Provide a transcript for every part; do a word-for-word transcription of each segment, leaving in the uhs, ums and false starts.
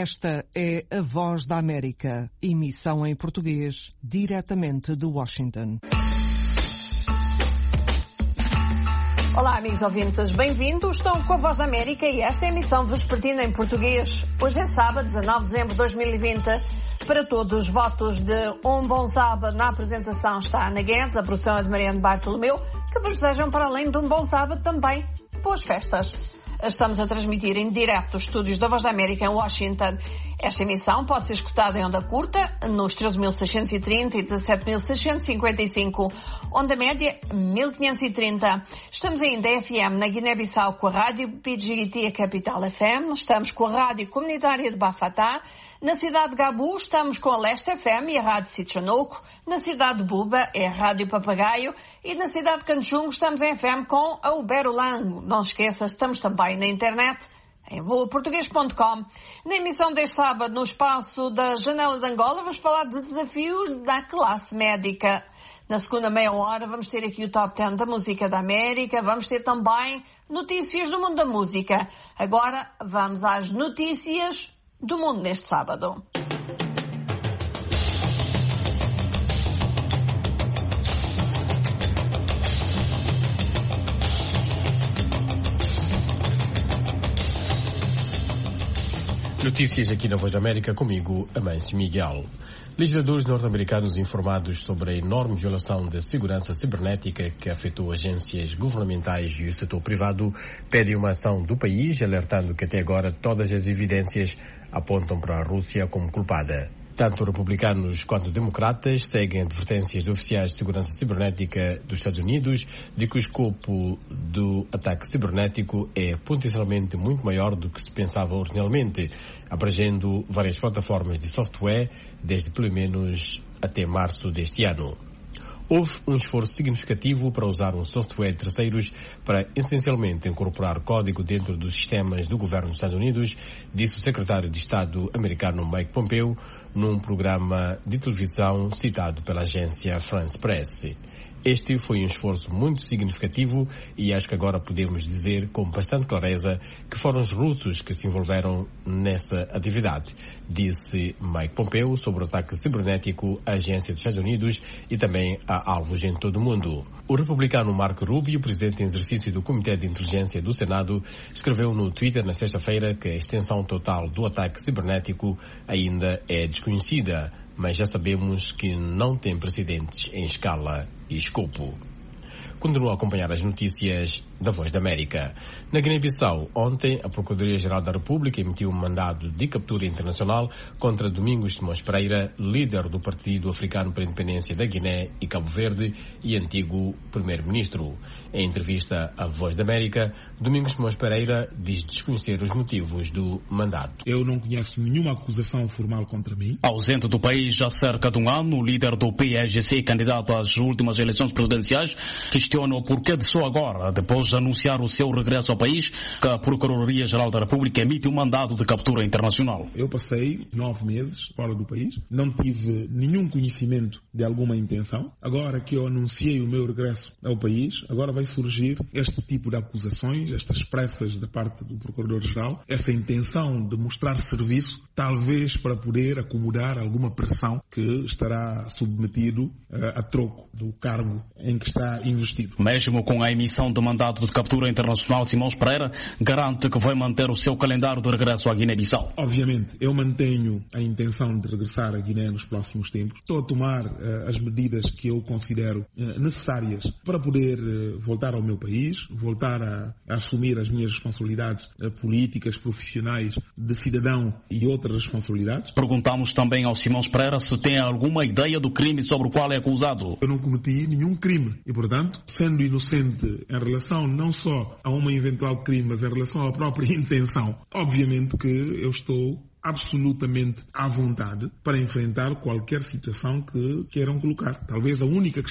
Esta é a Voz da América, emissão em português, diretamente de Washington. Olá, amigos ouvintes, bem-vindos. Estão com a Voz da América e esta é a emissão vespertina em português. Hoje é sábado, dezanove de dezembro de dois mil e vinte. Para todos, votos de um bom sábado. Na apresentação está a Ana Guedes, a produção é de Mariano Bartolomeu, que vos desejam, para além de um bom sábado, também boas festas. Estamos a transmitir em direto dos estúdios da Voz da América em Washington. Esta emissão pode ser escutada em onda curta, nos treze mil seiscentos e trinta e dezassete mil seiscentos e cinquenta e cinco, onda média mil quinhentos e trinta. Estamos ainda F M na Guiné-Bissau com a Rádio P G T, a Capital F M. Estamos com a Rádio Comunitária de Bafatá. Na cidade de Gabu estamos com a Leste F M e a Rádio Sitchanoco. Na cidade de Buba é a Rádio Papagaio. E na cidade de Canchungo estamos em F M com a Uberolango. Não se esqueça, estamos também na internet em voa português ponto com. Na emissão deste sábado, no espaço da Janela de Angola, vamos falar de desafios da classe médica. Na segunda meia hora vamos ter aqui o Top dez da Música da América. Vamos ter também notícias do mundo da música. Agora vamos às notícias do mundo neste sábado. Notícias aqui na Voz da América, comigo, Amâncio Miguel. Legisladores norte-americanos informados sobre a enorme violação da segurança cibernética que afetou agências governamentais e o setor privado pedem uma ação do país, alertando que até agora todas as evidências apontam para a Rússia como culpada. Tanto republicanos quanto democratas seguem advertências de oficiais de segurança cibernética dos Estados Unidos de que o escopo do ataque cibernético é potencialmente muito maior do que se pensava originalmente, abrangendo várias plataformas de software desde pelo menos até março deste ano. Houve um esforço significativo para usar um software de terceiros para essencialmente incorporar código dentro dos sistemas do governo dos Estados Unidos, disse o secretário de Estado americano Mike Pompeo num programa de televisão citado pela agência France Press. Este foi um esforço muito significativo e acho que agora podemos dizer com bastante clareza que foram os russos que se envolveram nessa atividade, disse Mike Pompeo sobre o ataque cibernético à agência dos Estados Unidos e também a alvos em todo o mundo. O republicano Marco Rubio, presidente em exercício do Comitê de Inteligência do Senado, escreveu no Twitter na sexta-feira que a extensão total do ataque cibernético ainda é desconhecida, mas já sabemos que não tem precedentes em escala e escopo. Continua a acompanhar as notícias da Voz da América. Na Guiné-Bissau, ontem, a Procuradoria-Geral da República emitiu um mandado de captura internacional contra Domingos Simões Pereira, líder do Partido Africano para a Independência da Guiné e Cabo Verde e antigo primeiro-ministro. Em entrevista à Voz da América, Domingos Simões Pereira diz desconhecer os motivos do mandato. Eu não conheço nenhuma acusação formal contra mim. Ausente do país há cerca de um ano, o líder do P S G C, candidato às últimas eleições presidenciais, questiona o porquê de só agora, depois de anunciar o seu regresso ao país, que a Procuradoria-Geral da República emite um mandado de captura internacional. Eu passei nove meses fora do país, não tive nenhum conhecimento de alguma intenção. Agora que eu anunciei o meu regresso ao país, agora vai surgir este tipo de acusações, estas pressas da parte do Procurador-Geral, essa intenção de mostrar serviço, talvez para poder acomodar alguma pressão que estará submetido uh, a troco do cargo em que está investido. Mesmo com a emissão de mandado de captura internacional, Simões Pereira garante que vai manter o seu calendário de regresso à Guiné-Bissau. Obviamente, eu mantenho a intenção de regressar à Guiné nos próximos tempos. Estou a tomar uh, as medidas que eu considero uh, necessárias para poder uh, voltar ao meu país, voltar a, a assumir as minhas responsabilidades uh, políticas, profissionais, de cidadão e outras responsabilidades. Perguntamos também ao Simões Pereira se tem alguma ideia do crime sobre o qual é acusado. Eu não cometi nenhum crime e, portanto, sendo inocente em relação não só a uma eventual crime, mas em relação à própria intenção, obviamente que eu estou absolutamente à vontade para enfrentar qualquer situação que queiram colocar. Talvez a única questão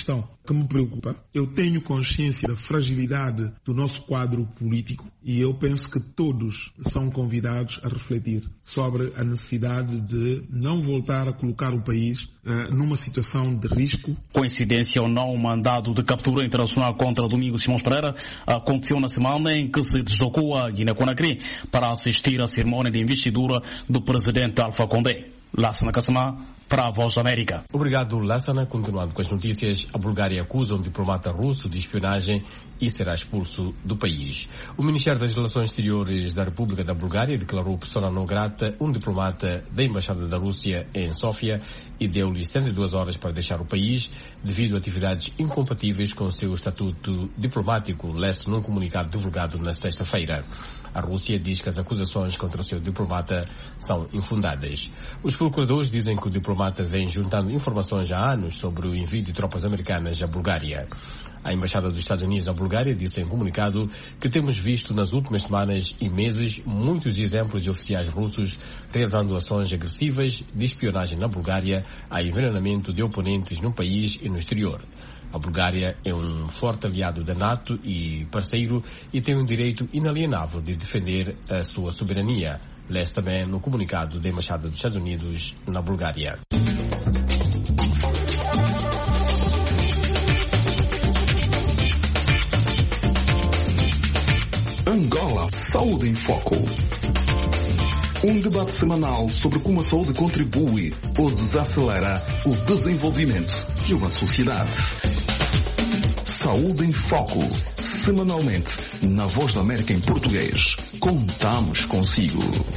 que me preocupa. Eu tenho consciência da fragilidade do nosso quadro político e eu penso que todos são convidados a refletir sobre a necessidade de não voltar a colocar o país uh, numa situação de risco. Coincidência ou não, o mandado de captura internacional contra Domingos Simões Pereira aconteceu na semana em que se deslocou a Guiné-Conakry para assistir à cerimônia de investidura do presidente Alpha Condé. Lassana Kassamá, para a Voz da América. Obrigado, Lassana. Continuando com as notícias, a Bulgária acusa um diplomata russo de espionagem e será expulso do país. O Ministério das Relações Exteriores da República da Bulgária declarou persona non grata um diplomata da Embaixada da Rússia em Sófia e deu-lhe setenta e duas horas para deixar o país devido a atividades incompatíveis com o seu estatuto diplomático, leste num comunicado divulgado na sexta-feira. A Rússia diz que as acusações contra o seu diplomata são infundadas. Os procuradores dizem que o diplomata vem juntando informações há anos sobre o envio de tropas americanas à Bulgária. A Embaixada dos Estados Unidos na Bulgária disse em comunicado que temos visto nas últimas semanas e meses muitos exemplos de oficiais russos realizando ações agressivas de espionagem na Bulgária a envenenamento de oponentes no país e no exterior. A Bulgária é um forte aliado da NATO e parceiro e tem um direito inalienável de defender a sua soberania. Leste também no comunicado da Embaixada dos Estados Unidos na Bulgária. Angola Saúde em Foco. Um debate semanal sobre como a saúde contribui ou desacelera o desenvolvimento de uma sociedade. Saúde em Foco. Semanalmente, na Voz da América em português. Contamos consigo.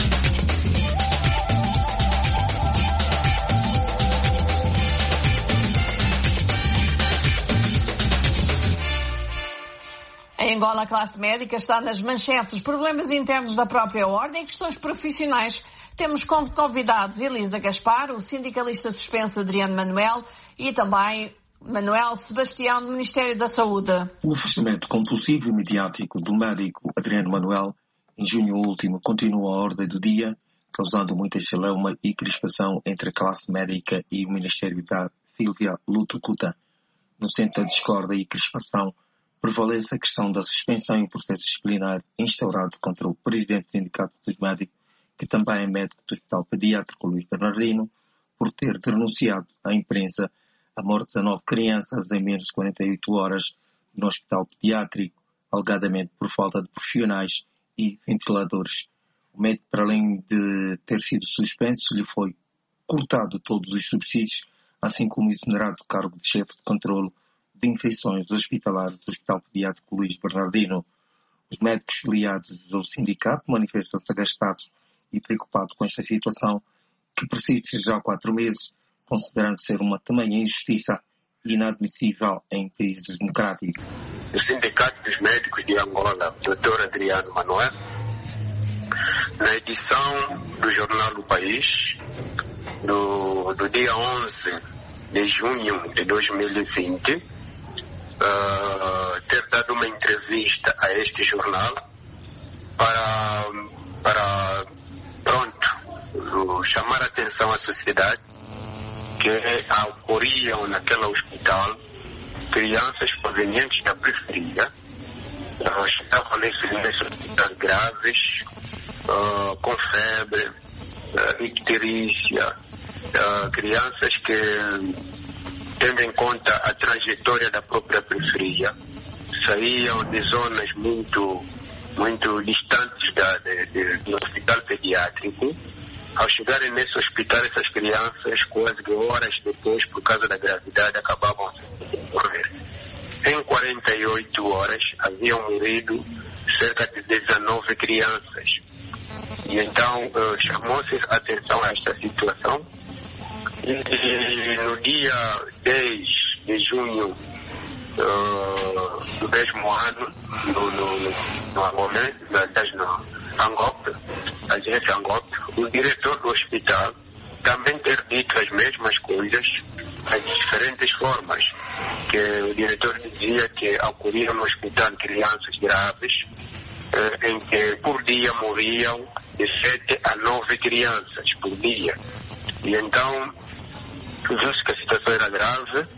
Em Angola, a classe médica está nas manchetes. Problemas internos da própria ordem e questões profissionais. Temos como convidados Elisa Gaspar, o sindicalista suspenso Adriano Manuel e também Manuel Sebastião, do Ministério da Saúde. O afastamento compulsivo e mediático do médico Adriano Manuel, em junho último, continua a ordem do dia, causando muita celeuma e crispação entre a classe médica e o Ministério da Silvia Lutucuta. No centro da discórdia e crispação, prevalece a questão da suspensão em processo disciplinar instaurado contra o presidente do Sindicato dos Médicos, que também é médico do Hospital Pediátrico Luís Bernardino, por ter denunciado à imprensa a morte de dezanove crianças em menos de quarenta e oito horas no Hospital Pediátrico, alegadamente por falta de profissionais e ventiladores. O médico, para além de ter sido suspenso, lhe foi cortado todos os subsídios, assim como exonerado do cargo de chefe de controle de infecções hospitalares do Hospital Pediátrico Luís Bernardino. Os médicos filiados ao sindicato manifestam-se agastados e preocupados com esta situação, que persiste já há quatro meses, considerando ser uma tamanha injustiça inadmissível em países democráticos. O Sindicato dos Médicos de Angola, doutor Adriano Manuel, na edição do jornal O País, do, do dia onze de junho de dois mil e vinte, Uh, ter dado uma entrevista a este jornal para, para pronto, uh, chamar a atenção à sociedade que ocorriam naquele hospital crianças provenientes da periferia, uh, estavam nesse hospital graves, uh, com febre, uh, icterícia, uh, crianças que, tendo em conta a trajetória da própria periferia, saíam de zonas muito, muito distantes da, de, de, do hospital pediátrico. Ao chegarem nesse hospital, essas crianças, quase horas depois, por causa da gravidade, acabavam de morrer. Em quarenta e oito horas, haviam morrido cerca de dezenove crianças. E então, uh, chamou-se a atenção a esta situação. E no dia dez de junho uh, do mesmo ano, no, no, no Angolé, no Angop, agência Angop, o diretor do hospital também ter dito as mesmas coisas, as diferentes formas, que o diretor dizia que ocorriam no hospital crianças graves, uh, em que por dia morriam de sete a nove crianças por dia. E então, viu-se que a situação era grave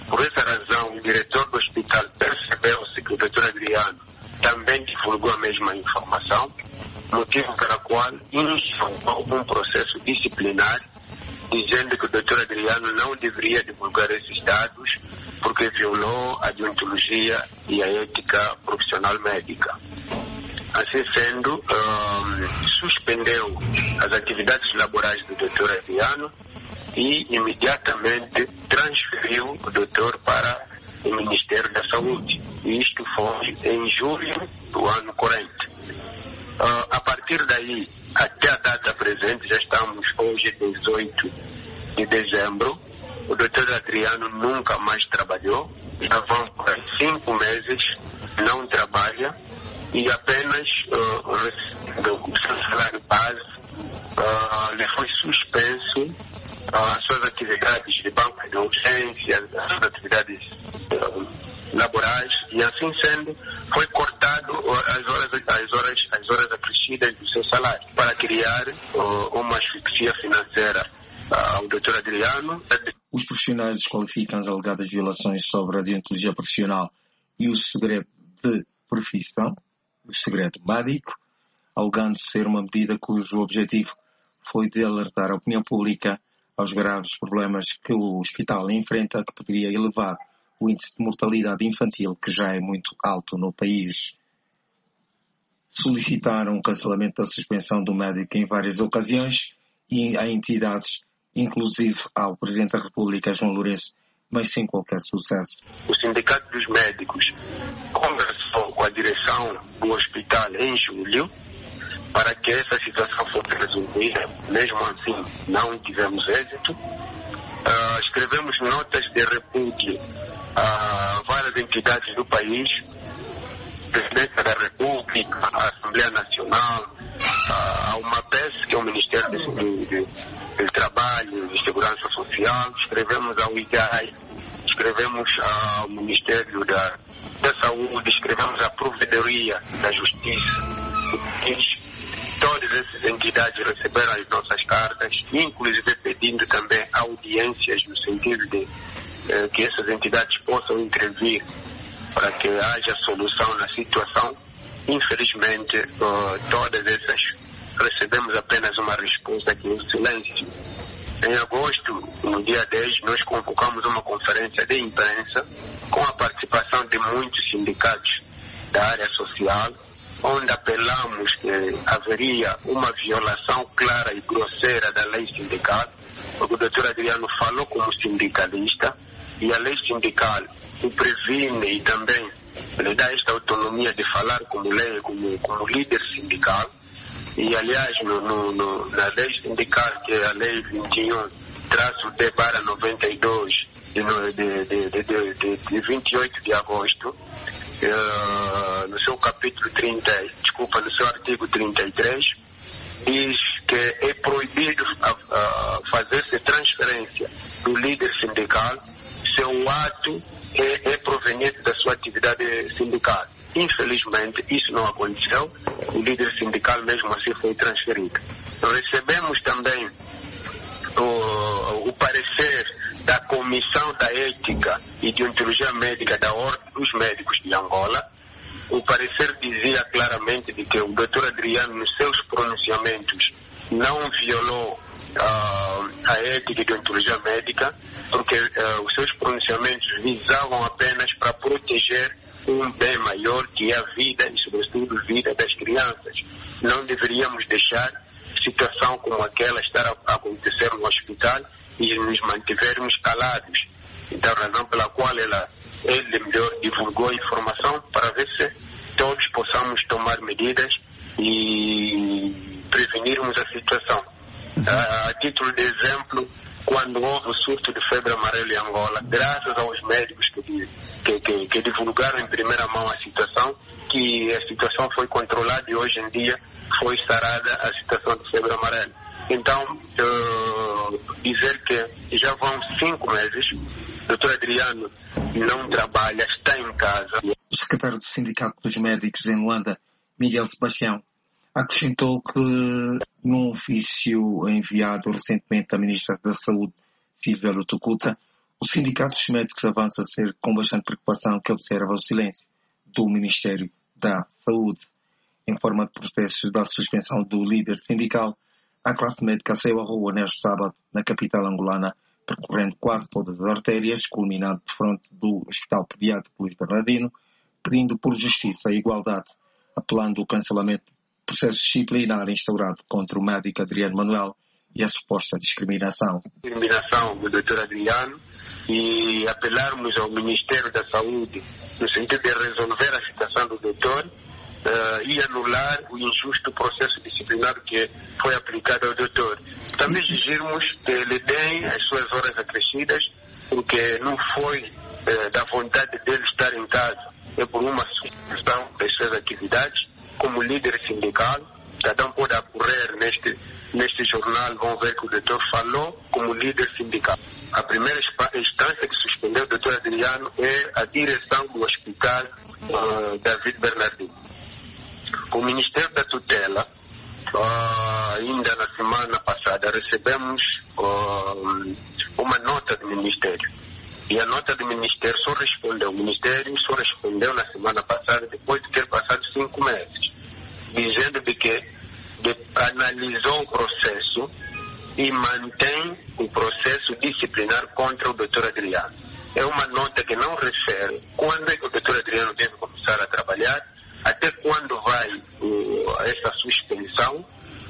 Por essa razão, o diretor do hospital percebeu-se que o doutor Adriano também divulgou a mesma informação, motivo pelo qual iniciou um processo disciplinar dizendo que o doutor Adriano não deveria divulgar esses dados porque violou a deontologia e a ética profissional médica. Assim sendo, um, suspendeu as atividades laborais do doutor Adriano e imediatamente transferiu o doutor para o Ministério da Saúde. E isto foi em julho do ano corrente. Uh, a partir daí, até a data presente, já estamos hoje dezoito de dezembro, o doutor Adriano nunca mais trabalhou, já vão por cinco meses, não trabalha e apenas uh, o seu salário base uh, lhe foi suspenso, uh, as suas atividades de banco de urgência, as suas atividades uh, laborais, e assim sendo, foi cortado as horas, as horas, as horas acrescidas do seu salário para criar uh, uma asfixia financeira uh, ao doutor Adriano. Os profissionais desqualificam as alegadas violações sobre a deontologia profissional e o segredo de profissão, o segredo médico, alegando ser uma medida cujo objetivo foi de alertar a opinião pública aos graves problemas que o hospital enfrenta, que poderia elevar o índice de mortalidade infantil, que já é muito alto no país. Solicitaram o cancelamento da suspensão do médico em várias ocasiões e a entidades, inclusive ao Presidente da República, João Lourenço, mas sem qualquer sucesso. O Sindicato dos Médicos conversou com a direção do hospital em julho para que essa situação fosse resolvida. Mesmo assim, não tivemos êxito. Uh, escrevemos notas de repúdio a várias entidades do país, Presidência da República, a Assembleia Nacional, a uma P E S, que é o Ministério do, de, do Trabalho e Segurança Social, escrevemos ao I G A I, escrevemos ao Ministério da, da Saúde, escrevemos à Provedoria da Justiça do país. Todas essas entidades receberam as nossas cartas, inclusive pedindo também audiências no sentido de eh, que essas entidades possam intervir para que haja solução na situação. Infelizmente, uh, todas essas recebemos apenas uma resposta que é o silêncio. Em agosto, no dia dez, nós convocamos uma conferência de imprensa com a participação de muitos sindicatos da área social, onde apelamos que haveria uma violação clara e grosseira da lei sindical, porque o doutor Adriano falou como sindicalista e a lei sindical o previne e também lhe dá esta autonomia de falar como, lei, como, como líder sindical. E, aliás, no, no, no, na lei sindical, que é a lei vinte e um, traço D barra noventa e dois, de, de, de, de, de, de vinte e oito de agosto, uh, no seu capítulo trinta, desculpa, no seu artigo trinta e três, diz que é proibido uh, uh, fazer-se transferência do líder sindical se o ato é, é proveniente da sua atividade sindical. Infelizmente, isso não aconteceu. O líder sindical mesmo assim foi transferido. Recebemos também o, o parecer da Comissão da Ética e Deontologia Médica da Ordem dos Médicos de Angola. O parecer dizia claramente de que o doutor Adriano, nos seus pronunciamentos, não violou uh, a ética e deontologia médica, porque uh, os seus pronunciamentos visavam apenas para proteger um bem maior, que é a vida e, sobretudo, a vida das crianças. Não deveríamos deixar situação como aquela estar a acontecer no hospital e nos mantivermos calados. Então, a razão pela qual ela, ele melhor divulgou a informação para ver se todos possamos tomar medidas e prevenirmos a situação. A, a título de exemplo, quando houve o surto de febre amarela em Angola, graças aos médicos que, que, que, que divulgaram em primeira mão a situação, que a situação foi controlada e hoje em dia foi sarada a situação de febre amarela. Então, uh, dizer que já vão cinco meses, o doutor Adriano não trabalha, está em casa. O secretário do Sindicato dos Médicos em Luanda, Miguel Sebastião, acrescentou que num ofício enviado recentemente à Ministra da Saúde, Silvia Lutucuta, O Sindicato dos Médicos avança a ser com bastante preocupação que observa o silêncio do Ministério da Saúde. Em forma de protesto da suspensão do líder sindical, a classe médica saiu à rua neste sábado, na capital angolana, percorrendo quase todas as artérias, culminando de frente do Hospital Pediátrico Luís Bernardino, pedindo por justiça e igualdade, apelando ao cancelamento do processo disciplinar instaurado contra o médico Adriano Manuel e a suposta discriminação. Discriminação do doutor Adriano e apelarmos ao Ministério da Saúde no sentido de resolver a situação do doutor uh, e anular o injusto processo disciplinar que foi aplicado ao doutor. Também exigirmos que ele dê as suas horas acrescidas, porque não foi uh, da vontade dele estar em casa, é por uma suspensão das suas atividades como líder sindical. Cada um pode ocorrer neste, neste jornal, vão ver que o doutor falou como líder sindical. A primeira instância que suspendeu o doutor Adriano é a direção do Hospital uh, David Bernardino. O Ministério da Tutela, uh, ainda na semana passada, recebemos uh, uma nota do Ministério. E a nota do Ministério só respondeu, o Ministério só respondeu na semana passada, depois de ter passado cinco meses, dizendo de que de, analisou o processo e mantém o processo disciplinar contra o doutor Adriano. É uma nota que não refere quando é que o doutor Adriano deve começar a trabalhar, até quando vai uh, essa suspensão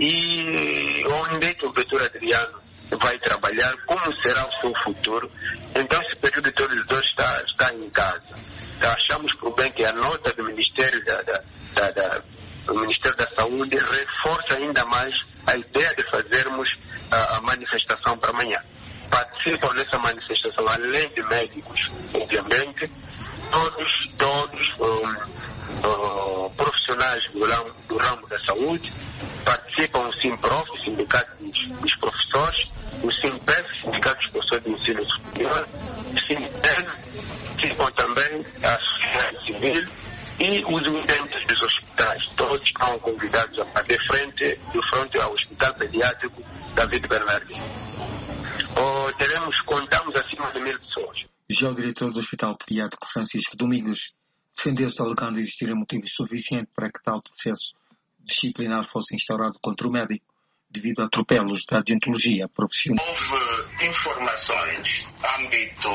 e onde é que o doutor Adriano vai trabalhar, como será o seu futuro. Então esse período todo os dois está, está em casa. Então, achamos por bem que a nota do Ministério da, da, da, da, do Ministério da Saúde reforça ainda mais a ideia de fazermos a, a manifestação para amanhã. Participam nessa manifestação, além de médicos, obviamente, todos, todos um, um, profissionais do ramo, do ramo da saúde, participam o SIMPROF, o Sindicato dos, dos Professores, o SIMPEF, Sindicato dos Professores de Ensino Superior, o SIMPEN, participam também a sociedade civil e os utentes dos hospitais. Todos estão convidados a fazer frente, de frente ao Hospital Pediátrico David Bernardino. Oh, teremos, contamos acima de mil pessoas. Já o diretor do Hospital Pediátrico, Francisco Domingos, defendeu-se alegando existirem motivos suficientes para que tal processo disciplinar fosse instaurado contra o médico, devido a atropelos da deontologia profissional. Houve informações, âmbito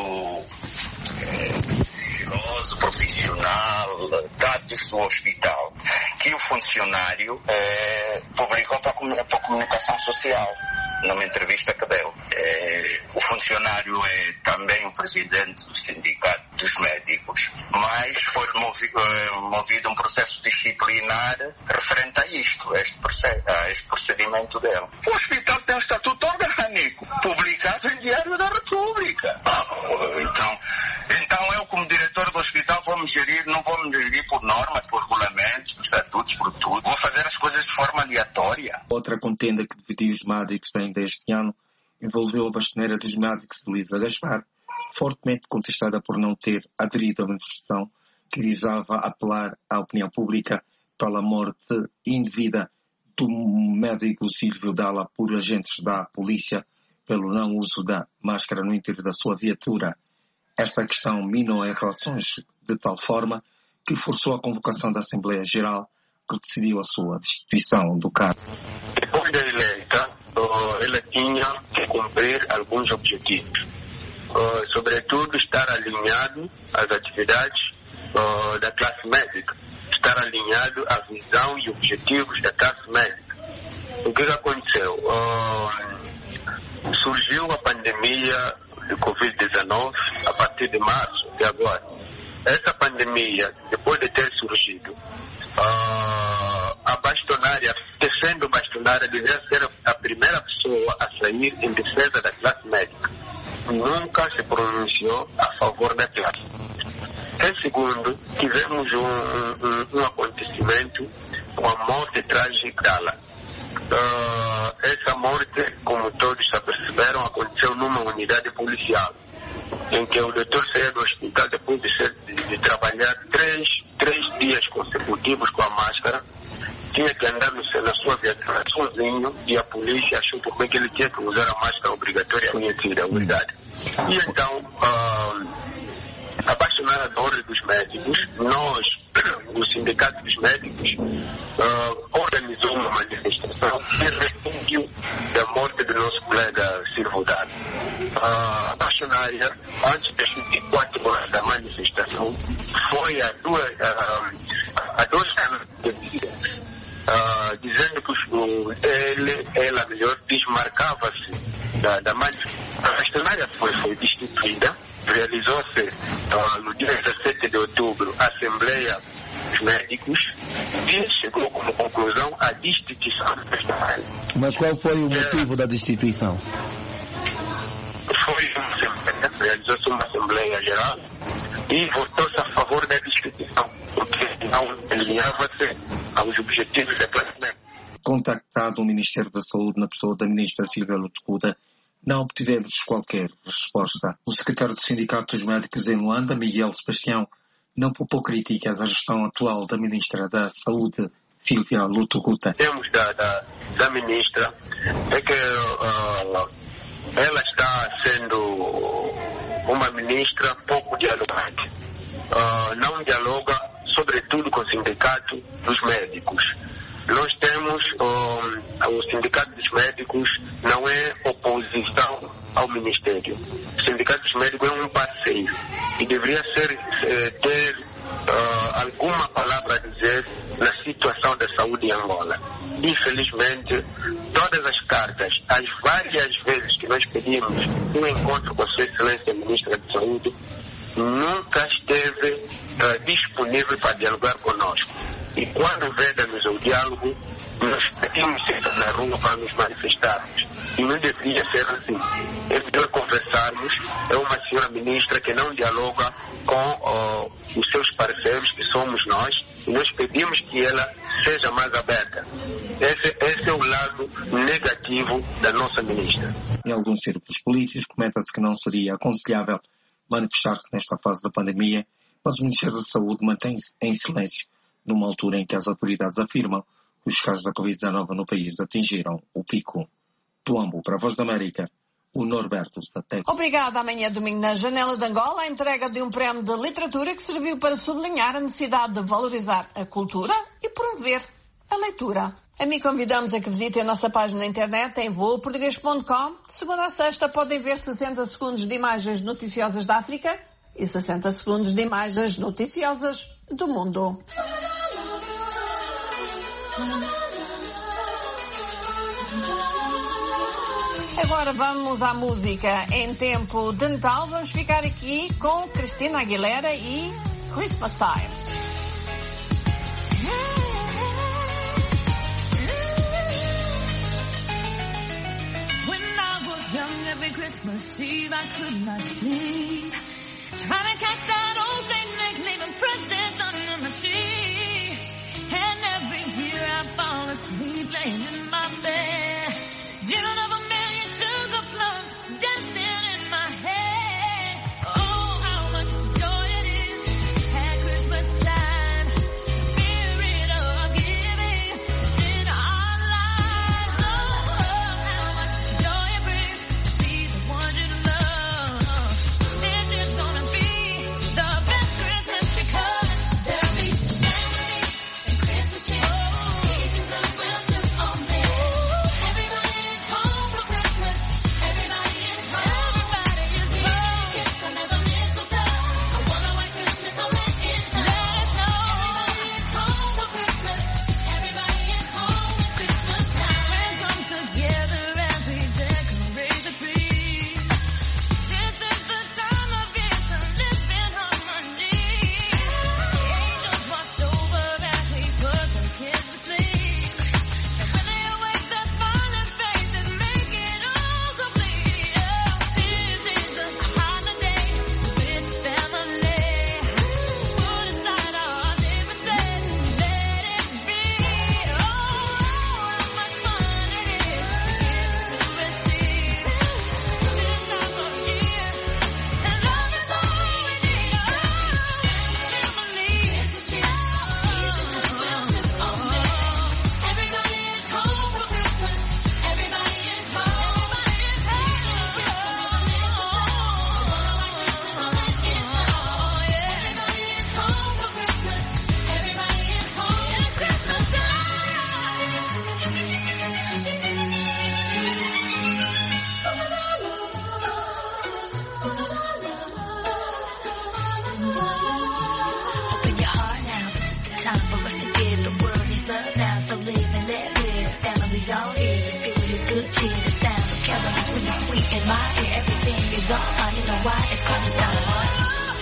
eh, sigiloso, profissional, dados do hospital, que o funcionário eh, publicou para a comunicação social, numa entrevista que deu. É, o funcionário é também o presidente do Sindicato dos Médicos, mas foi movido, é, movido um processo disciplinar referente a isto, a este, a este procedimento dele. O hospital tem um estatuto orgânico, publicado em Diário da República. Ah, então, então eu, como diretor do hospital, vou me gerir, não vou me gerir por normas, por regulamentos, por estatutos, por tudo. Vou fazer as coisas de forma aleatória. Outra contenda que dividiu os médicos ainda este ano envolveu a bastoneira dos médicos de Luísa Gaspar, fortemente contestada por não ter aderido à manifestação que visava apelar à opinião pública pela morte indevida do médico Silvio Dalla por agentes da polícia pelo não uso da máscara no interior da sua viatura. Esta questão minou as relações de tal forma que forçou a convocação da Assembleia Geral, que decidiu a sua destituição do cargo. Depois da eleita, uh, ela tinha que cumprir alguns objetivos. Uh, sobretudo, estar alinhado às atividades uh, da classe médica, estar alinhado à visão e objetivos da classe médica. O que, que aconteceu? Uh, surgiu a pandemia de covid dezenove a partir de março de agora. Essa pandemia, depois de ter surgido, Uh, a bastonária, defendo bastonária, deveria ser a primeira pessoa a sair em defesa da classe médica. Nunca se pronunciou a favor da classe. Em segundo, tivemos um, um, um acontecimento com a morte trágica dela. Uh, essa morte, como todos já perceberam, aconteceu numa unidade policial, em que o doutor saiu do hospital depois de, ser, de, de trabalhar três, três dias consecutivos com a máscara tinha que andar no, na sua viatura sozinho e a polícia achou por bem que ele tinha que usar a máscara obrigatória conhecida, a unidade. E então, uh, abaixo da ordem dos médicos, nós, o Sindicato dos Médicos, uh, organizou uma manifestação em repúdio da morte do nosso colega Silvio Dado. Uh, abaixo na área, antes das vinte e quatro horas da manifestação, foi a duas, uh, a dois anos de vida. Uh, dizendo que uh, ele, ela melhor, desmarcava-se da, da manifestação. A questionária foi, foi destituída, realizou-se uh, no dia dezessete de outubro a Assembleia dos Médicos e chegou como conclusão a destituição da questionária. Mas qual foi o motivo é, da destituição? Foi uma assembleia, realizou-se uma Assembleia Geral e votou-se a favor da destituição, porque não alinhava-se aos objetivos da classe. Contactado o Ministério da Saúde na pessoa da ministra Silvia Lutucuda, não obtivemos qualquer resposta. O secretário do Sindicato dos Médicos em Luanda, Miguel Sebastião, não poupou críticas à gestão atual da ministra da Saúde, Silvia Lutucuda. Temos da, da, da ministra é que uh, ela está sendo uma ministra pouco dialogante. Uh, não dialoga, sobretudo, com o Sindicato dos Médicos. Nós temos, um, o Sindicato dos Médicos não é oposição ao Ministério. O Sindicato dos Médicos é um parceiro e deveria ser, eh, ter uh, alguma palavra a dizer na situação da saúde em Angola. Infelizmente, todas as cartas, as várias vezes que nós pedimos um encontro com a Sua Excelência Ministra de Saúde, nunca esteve uh, disponível para dialogar conosco. E quando veda-nos o diálogo, nós pedimos sempre na rua para nos manifestarmos. E não deveria ser assim. É melhor conversarmos. É uma senhora ministra que não dialoga com uh, os seus parceiros, que somos nós, e nós pedimos que ela seja mais aberta. Esse, esse é o lado negativo da nossa ministra. Em alguns círculos políticos, comenta-se que não seria aconselhável manifestar-se nesta fase da pandemia, mas o Ministério da Saúde mantém-se em silêncio numa altura em que as autoridades afirmam que os casos da covid dezenove no país atingiram o pico. Do Ambo, para a Voz da América, o Norberto Statec. Obrigada. Amanhã, domingo, na Janela de Angola, a entrega de um prémio de literatura que serviu para sublinhar a necessidade de valorizar a cultura e promover a leitura. A mim convidamos a que visitem a nossa página na internet em voo português ponto com. De segunda a sexta podem ver sessenta segundos de imagens noticiosas da África e sessenta segundos de imagens noticiosas do mundo. Agora vamos à música. Em tempo de Natal, vamos ficar aqui com Cristina Aguilera e Christmas Time. Every Christmas Eve I could not sleep, trying to catch that old Saint Nick leaving presents under my tree. And every year I fall asleep laying in my bed, dreaming of a million sugar plums dancing in my head. Oh, how much joy it is at Christmas time, spirit of giving in our lives. Oh, oh, how much joy it brings. The good cheer. The sound of carols really sweet in my ear. Everything is on, you know why? It's cause it's dynamite.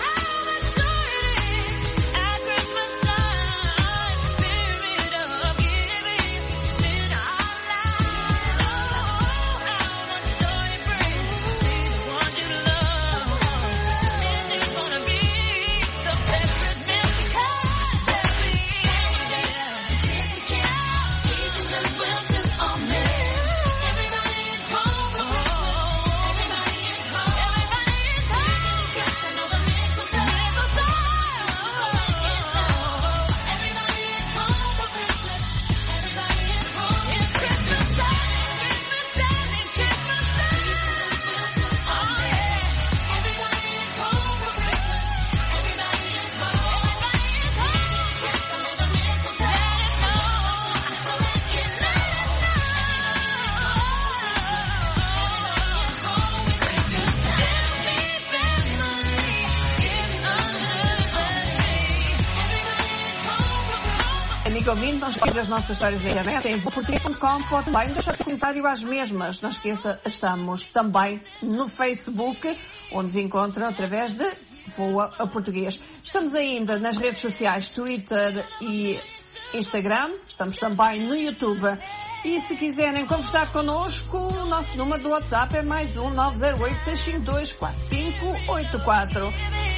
Ouvindo, não esqueça as nossas histórias na internet em voa português ponto com, pode também deixar o comentário às mesmas. Não esqueça, estamos também no Facebook, onde se encontra através de Voa a Português. Estamos ainda nas redes sociais, Twitter e Instagram. Estamos também no YouTube. E se quiserem conversar connosco, o nosso número do WhatsApp é mais um nove zero oito, seis cinco dois, quatro cinco oito quatro.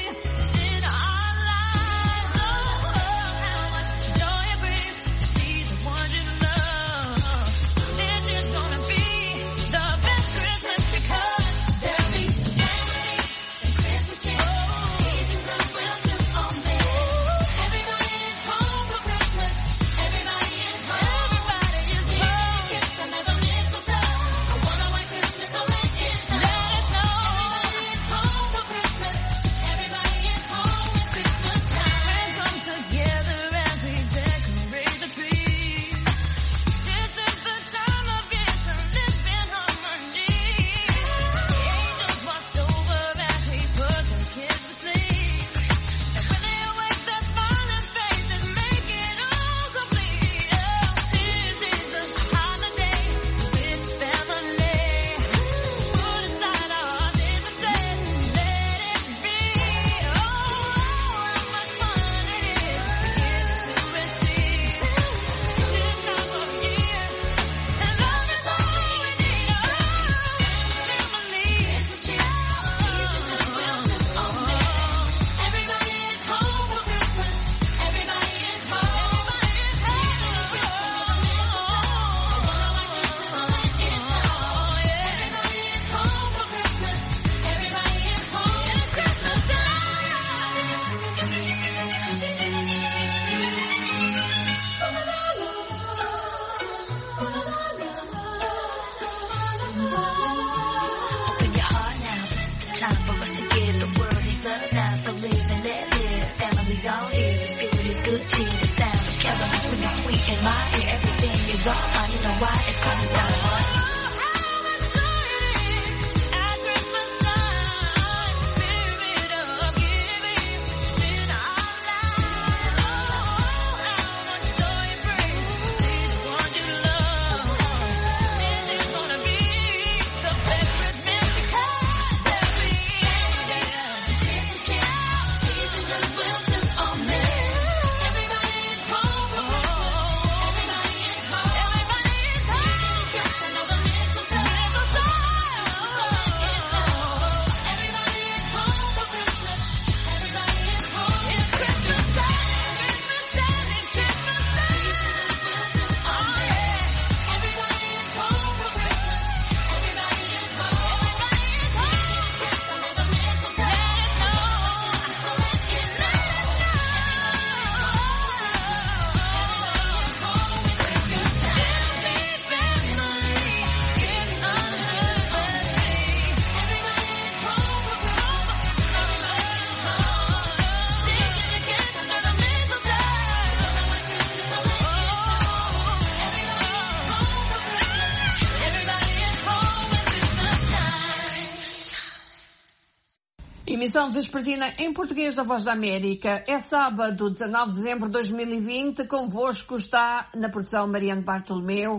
Emissão vespertina em português da Voz da América. É sábado, dezanove de dezembro de dois mil e vinte. Convosco está na produção Mariano Bartolomeu,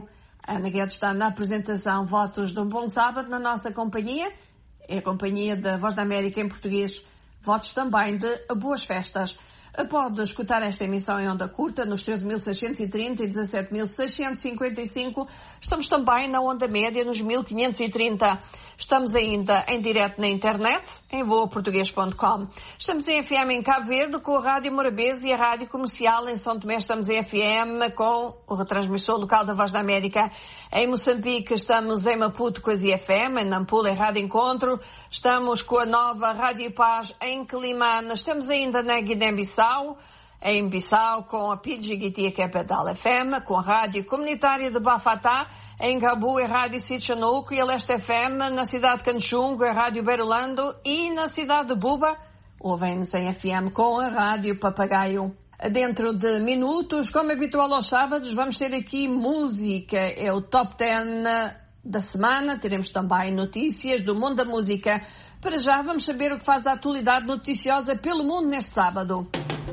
A Ana Guedes está na apresentação. Votos de um bom sábado na nossa companhia. É a companhia da Voz da América em português. Votos também de boas festas. Pode escutar esta emissão em onda curta nos treze mil seiscentos e trinta e dezassete mil seiscentos e cinquenta e cinco. Estamos também na onda média nos mil quinhentos e trinta. Estamos ainda em direto na internet, em voa português ponto com. Estamos em F M em Cabo Verde com a Rádio Morabeza e a Rádio Comercial. Em São Tomé estamos em F M com o retransmissor local da Voz da América. Em Moçambique estamos em Maputo com a Z F M, em Nampula em Rádio Encontro. Estamos com a nova Rádio Paz em Quelimane. Estamos ainda na Guiné-Bissau, em Bissau com a Pidgiguitia Capital F M, com a Rádio Comunitária de Bafatá. Em Gabu é Rádio Sitchanuco e a Leste F M, na cidade de Canchungo é Rádio Berulando e na cidade de Buba ouvem-nos em F M com a Rádio Papagaio. Dentro de minutos, como é habitual aos sábados, vamos ter aqui música, é o Top dez da semana, teremos também notícias do mundo da música. Para já vamos saber o que faz a atualidade noticiosa pelo mundo neste sábado.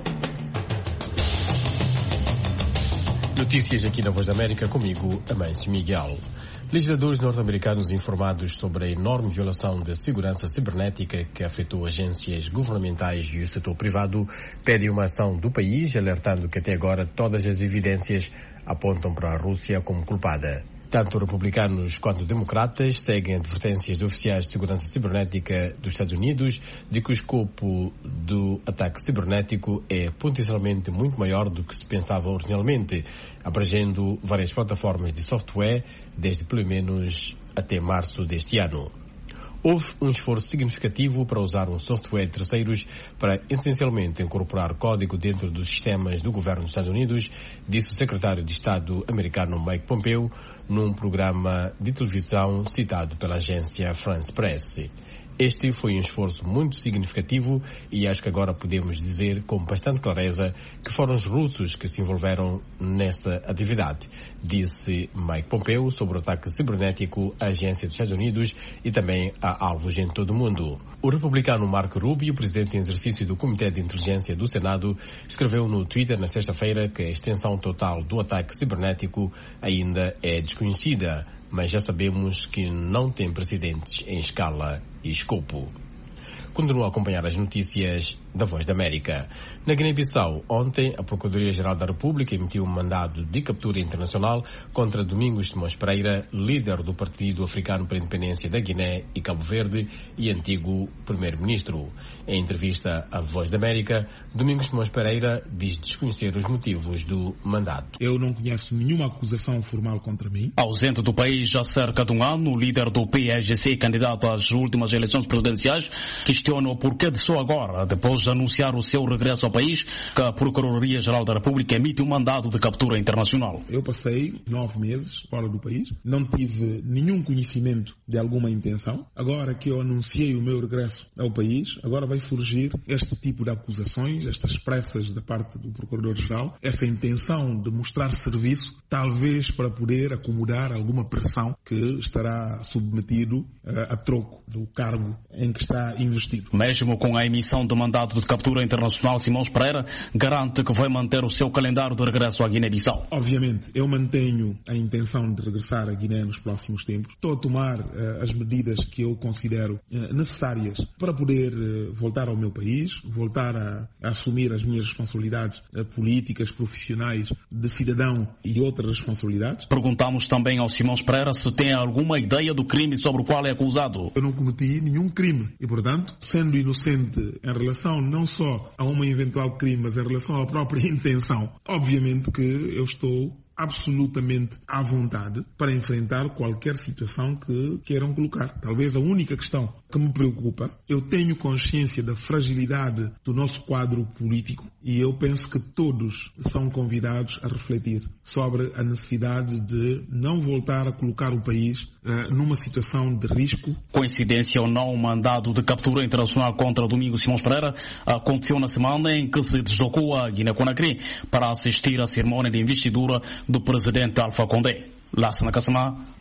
Notícias aqui na Voz da América, comigo, Amâncio Miguel. Legisladores norte-americanos informados sobre a enorme violação da segurança cibernética que afetou agências governamentais e o setor privado pedem uma ação do país, alertando que até agora todas as evidências apontam para a Rússia como culpada. Tanto republicanos quanto democratas seguem advertências de oficiais de segurança cibernética dos Estados Unidos de que o escopo do ataque cibernético é potencialmente muito maior do que se pensava originalmente, abrangendo várias plataformas de software desde pelo menos até março deste ano. Houve um esforço significativo para usar um software de terceiros para essencialmente incorporar código dentro dos sistemas do governo dos Estados Unidos, disse o secretário de Estado americano Mike Pompeo num programa de televisão citado pela agência France Press. Este foi um esforço muito significativo e acho que agora podemos dizer com bastante clareza que foram os russos que se envolveram nessa atividade, disse Mike Pompeo sobre o ataque cibernético à agência dos Estados Unidos e também a alvos em todo o mundo. O republicano Marco Rubio, presidente em exercício do Comitê de Inteligência do Senado, escreveu no Twitter na sexta-feira que a extensão total do ataque cibernético ainda é desconhecida, mas já sabemos que não tem precedentes em escala e escopo. Continua a acompanhar as notícias da Voz da América. Na Guiné-Bissau, ontem, a Procuradoria-Geral da República emitiu um mandado de captura internacional contra Domingos Simões Pereira, líder do Partido Africano para a Independência da Guiné e Cabo Verde e antigo primeiro-ministro. Em entrevista à Voz da América, Domingos Simões Pereira diz desconhecer os motivos do mandato. Eu não conheço nenhuma acusação formal contra mim. Ausente do país há cerca de um ano, o líder do P S C, candidato às últimas eleições presidenciais, questiona o porquê de só agora, depois de anunciar o seu regresso ao país, que a Procuradoria-Geral da República emite um mandado de captura internacional. Eu passei nove meses fora do país, não tive nenhum conhecimento de alguma intenção. Agora que eu anunciei o meu regresso ao país, agora vai surgir este tipo de acusações, estas pressas da parte do Procurador-Geral, essa intenção de mostrar serviço, talvez para poder acomodar alguma pressão que estará submetido uh, a troco do cargo em que está investido. Mesmo com a emissão de mandado de captura internacional, Simões Pereira garante que vai manter o seu calendário de regresso à Guiné-Bissau. Obviamente, eu mantenho a intenção de regressar à Guiné nos próximos tempos. Estou a tomar uh, as medidas que eu considero uh, necessárias para poder uh, voltar ao meu país, voltar a, a assumir as minhas responsabilidades uh, políticas, profissionais, de cidadão e outras responsabilidades. Perguntamos também ao Simões Pereira se tem alguma ideia do crime sobre o qual é acusado. Eu não cometi nenhum crime e, portanto, sendo inocente em relação não só a um eventual crime, mas em relação à própria intenção, obviamente que eu estou absolutamente à vontade para enfrentar qualquer situação que queiram colocar. Talvez a única questão que me preocupa, eu tenho consciência da fragilidade do nosso quadro político e eu penso que todos são convidados a refletir sobre a necessidade de não voltar a colocar o país uh, numa situação de risco. Coincidência ou não, o mandado de captura internacional contra Domingos Simões Pereira aconteceu na semana em que se deslocou a Guiné-Conakry para assistir à cerimônia de investidura do presidente Alpha Condé. Lassana Kassama,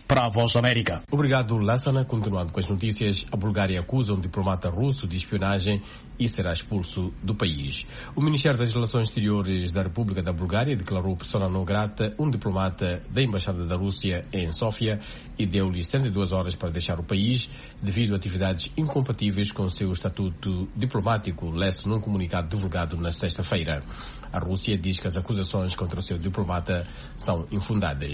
para a Voz da América. Obrigado, Lassana. Continuando com as notícias, a Bulgária acusa um diplomata russo de espionagem e será expulso do país. O Ministério das Relações Exteriores da República da Bulgária declarou persona non grata um diplomata da Embaixada da Rússia em Sófia e deu-lhe setenta e duas horas para deixar o país devido a atividades incompatíveis com o seu estatuto diplomático, leste num comunicado divulgado na sexta-feira. A Rússia diz que as acusações contra o seu diplomata são infundadas.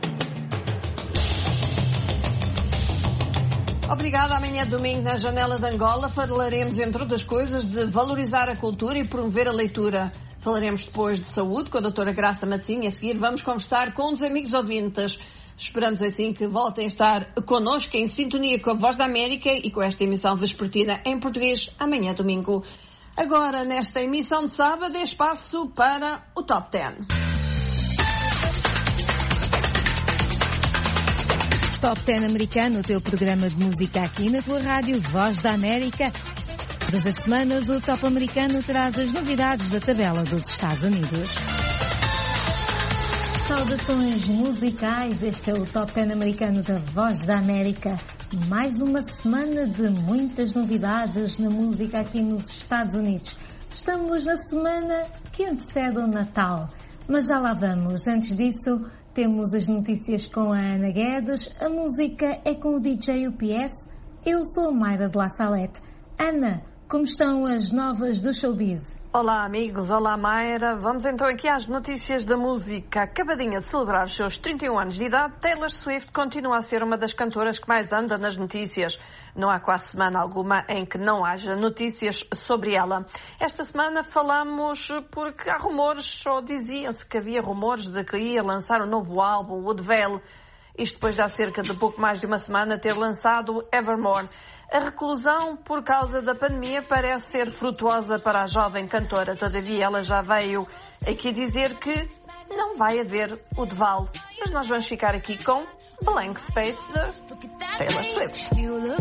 Obrigada. Amanhã, domingo, na Janela de Angola, falaremos, entre outras coisas, de valorizar a cultura e promover a leitura. Falaremos depois de saúde com a doutora Graça Matosinho. A seguir vamos conversar com os amigos ouvintes. Esperamos assim que voltem a estar connosco em sintonia com a Voz da América e com esta emissão vespertina em português amanhã, domingo. Agora, nesta emissão de sábado, é espaço para o Top dez. Top dez americano, o teu programa de música aqui na tua rádio Voz da América. Todas as semanas o Top americano traz as novidades da tabela dos Estados Unidos. Saudações musicais, este é o Top dez americano da Voz da América. Mais uma semana de muitas novidades na música aqui nos Estados Unidos. Estamos na semana que antecede o Natal, mas já lá vamos. Antes disso, temos as notícias com a Ana Guedes, a música é com o D J U P S. Eu sou a Mayra de La Salette. Ana, como estão as novas do showbiz? Olá amigos, olá Mayra. Vamos então aqui às notícias da música. Acabadinha de celebrar os seus trinta e um anos de idade, Taylor Swift continua a ser uma das cantoras que mais anda nas notícias. Não há quase semana alguma em que não haja notícias sobre ela. Esta semana falamos porque há rumores, ou dizia-se que havia rumores de que ia lançar um novo álbum, Woodvale. Isto depois de há cerca de pouco mais de uma semana ter lançado Evermore. A reclusão por causa da pandemia parece ser frutuosa para a jovem cantora. Todavia, ela já veio aqui dizer que não vai haver o Woodvale. Mas nós vamos ficar aqui com Blank Space de Taylor Swift.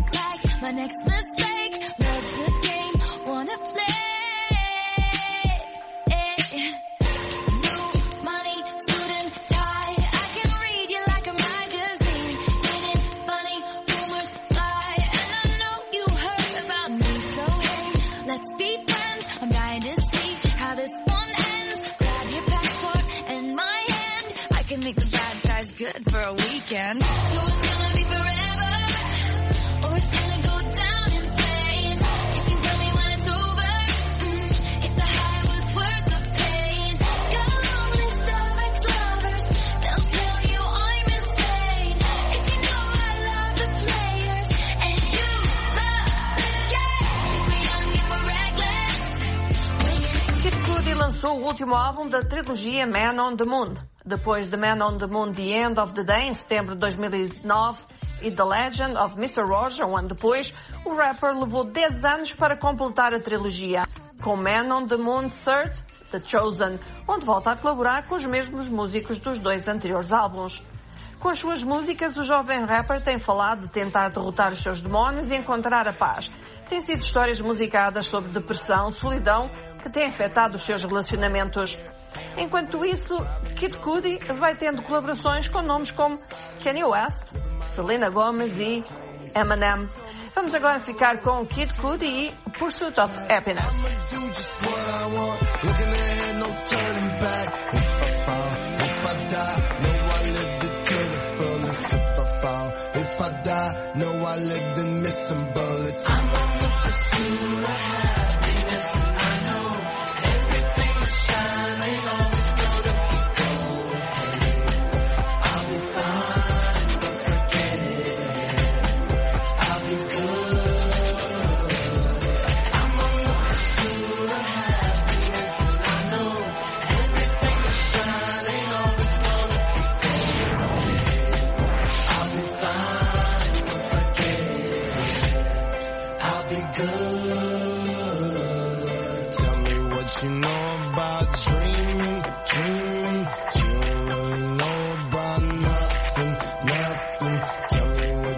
Make the bad guys good for a weekend. So it's gonna be forever, or it's gonna go down in flames. You can tell me when it's over, mm, if the high was worth the pain. Got a long list of ex-lovers, they'll tell you I'm insane. 'Cause you know I love the players, and you love the game. We're young and we're reckless. Kid Cudi lançou o último álbum da trilogia Man on the Moon. Depois de Man on the Moon, The End of the Day, em setembro de dois mil e nove, e The Legend of mister Roger, um ano depois, o rapper levou dez anos para completar a trilogia, com Man on the Moon Third, The Chosen, onde volta a colaborar com os mesmos músicos dos dois anteriores álbuns. Com as suas músicas, o jovem rapper tem falado de tentar derrotar os seus demónios e encontrar a paz. Tem sido histórias musicadas sobre depressão, solidão, que têm afetado os seus relacionamentos. Enquanto isso, Kid Cudi vai tendo colaborações com nomes como Kanye West, Selena Gomez e Eminem. Vamos agora ficar com Kid Cudi e Pursuit of Happiness.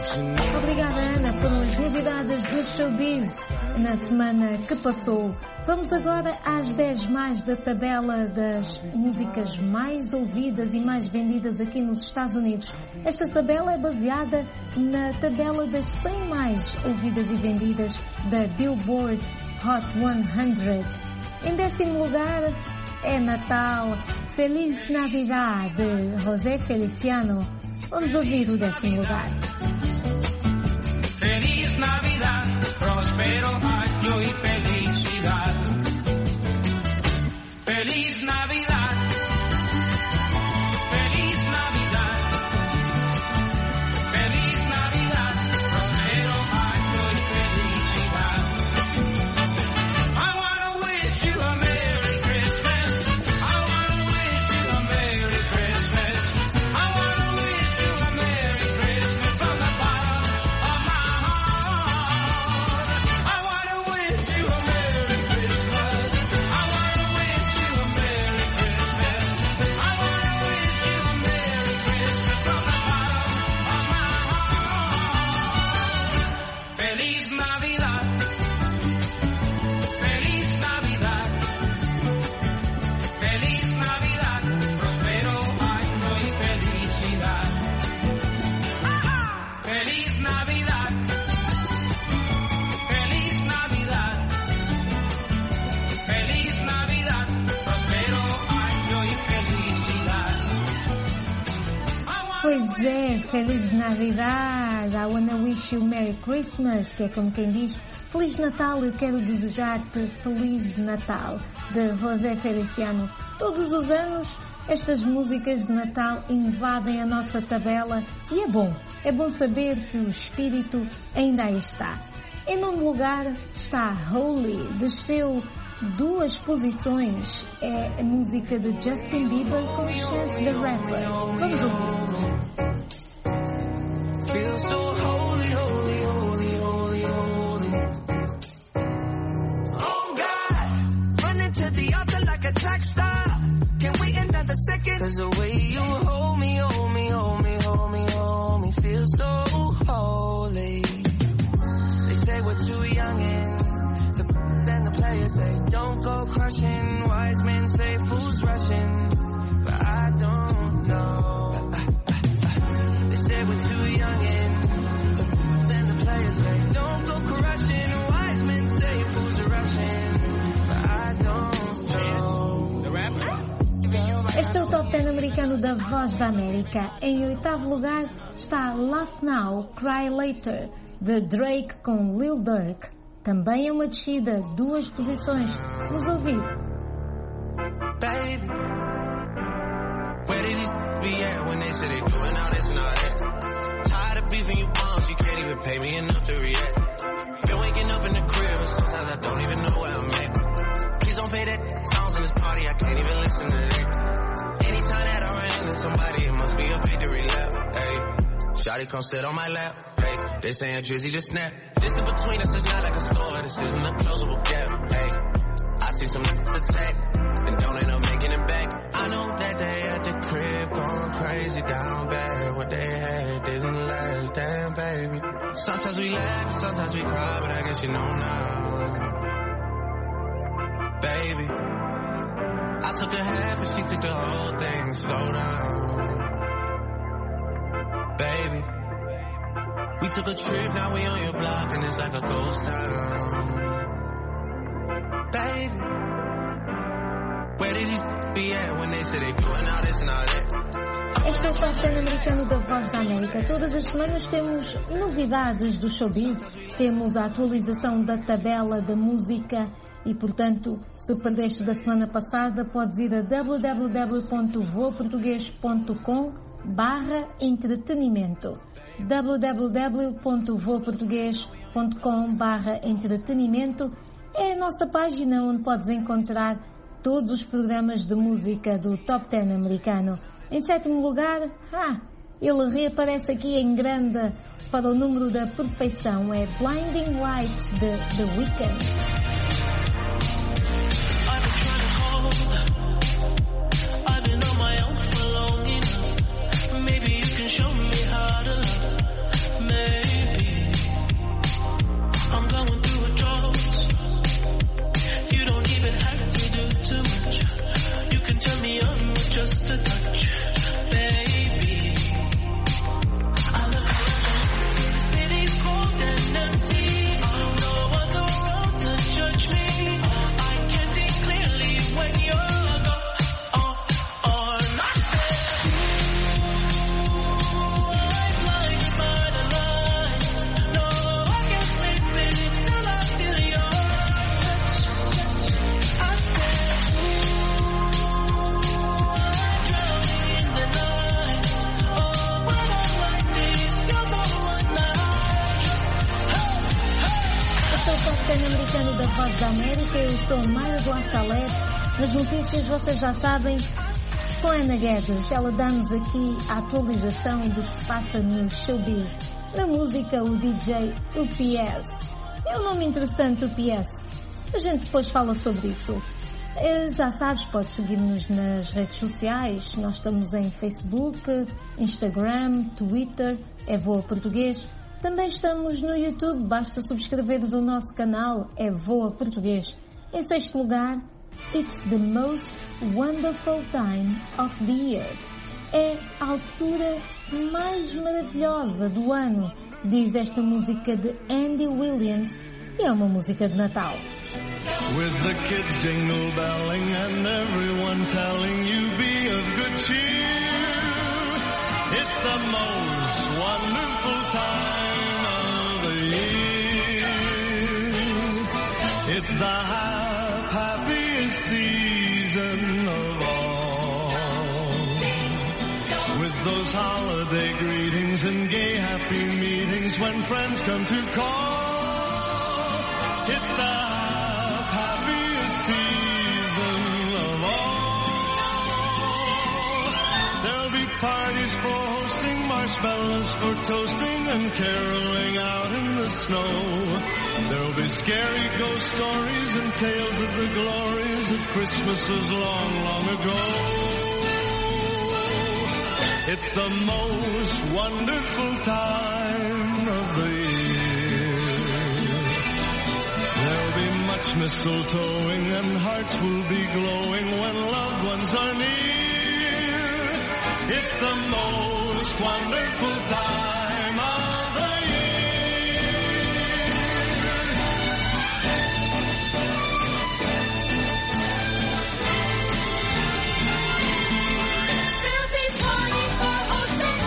Obrigada, Ana. Foram as novidades do Showbiz na semana que passou. Vamos agora às dez mais da tabela das músicas mais ouvidas e mais vendidas aqui nos Estados Unidos. Esta tabela é baseada na tabela das cem mais ouvidas e vendidas da Billboard Hot cem. Em décimo lugar é Natal, Feliz Navidad, de José Feliciano. Vamos ouvir o décimo lugar. Feliz Navidad, próspero año y felicidad. Feliz Navidad, feliz Navidad, feliz Navidad, próspero año y felicidad. I wanna wish you a Merry Christmas. I wanna wish you a Merry Christmas. I wanna wish you a Merry Christmas from the bottom of my heart. I wanna wish you a Merry Christmas. I wanna wish you a Merry Christmas. I wanna wish you a Merry Christmas from the bottom of my heart. Feliz Navidad. Feliz Navidad. Feliz Navidad. Próspero año y felicidad. Feliz Navidad. Feliz Navidad. Feliz Navidad. Próspero año y felicidad. Pois é, Feliz Navidad, I wanna wish you Merry Christmas, que é como quem diz Feliz Natal, eu quero desejar-te Feliz Natal, de José Feliciano. Todos os anos estas músicas de Natal invadem a nossa tabela e é bom, é bom saber que o espírito ainda aí está. Em nono lugar está Holy, desceu duas posições, é a música de Justin Bieber com Chance the Rapper. Vamos ouvir. Feel so holy, holy, holy, holy, holy. Oh God, running to the altar like a track star. Can wait another second? Cause the way you hold me, hold me, hold me, hold me, hold me, feel so holy. They say we're too young and the then the players say don't go crushing. Wise men say fools rushing, but I don't know. They say we're too young and then the players say don't go crushing. Wise men say fools are rushing, but I don't know. The rapper. Este é o Top dez americano da Voz da América. Em oitavo lugar está Laugh Now, Cry Later, de Drake com Lil Durk. Também é uma descida, duas posições. Vamos ouvir. Baby, where did these be at when they say they doing all this and all that? Tired of beefing you bums, you can't even pay me enough to react. Been waking up in the crib and sometimes I don't even know where I'm at. Please don't pay that songs in this party, I can't even listen to that. Anytime that I run into somebody, it must be a victory lap. Hey, shawty come sit on my lap. Hey, they saying Drizzy just snap. This is between us, it's not like a store, this isn't a closable gap. Hey, I see some niggas attack and don't end up making it back. I know that they at the crib going crazy down bad. What they had didn't last, damn baby. Sometimes we laugh, sometimes we cry, but I guess you know now. Baby, I took a half and she took the whole thing. Slow down, baby. We took a trip, now we on your block and it's like a ghost town. Baby, where did these be at when they say they doing all this and all that? Este é o Top dez americano da Voz da América. Todas as semanas temos novidades do showbiz, temos a atualização da tabela da música e, portanto, se perdeste da semana passada, podes ir a w w w ponto voa português ponto com barra entretenimento. w w w ponto voa português ponto com barra entretenimento é a nossa página onde podes encontrar todos os programas de música do Top dez americano. Em sétimo lugar, ah, ele reaparece aqui em grande para o número da perfeição, é Blinding Lights de The Weeknd. Maybe you can show me how to love. Maybe Pan-Americano da Voz da América. Eu sou Mayra do Assalete. Nas notícias, vocês já sabem, com Ana Guedes, ela dá-nos aqui a atualização do que se passa no showbiz. Na música, o D J U P S. É um nome interessante, U P S. A gente depois fala sobre isso. Já sabes, podes seguir-nos nas redes sociais. Nós estamos em Facebook, Instagram, Twitter, é Voa Português. Também estamos no YouTube, basta subscreveres o nosso canal, é Voa Português. Em sexto lugar, It's the most wonderful time of the year. É a altura mais maravilhosa do ano, diz esta música de Andy Williams, e é uma música de Natal. With the kids jingle belling and everyone telling you be of good cheer, it's the most wonderful time of the year. It's the hap- happiest season of all. With those holiday greetings and gay happy meetings when friends come to call, it's the parties for hosting, marshmallows for toasting, and caroling out in the snow. There'll be scary ghost stories and tales of the glories of Christmases long, long ago. It's the most wonderful time of the year. There'll be much mistletoeing and hearts will be glowing when loved ones are near. It's the most wonderful time of the year. There'll be parties for hosting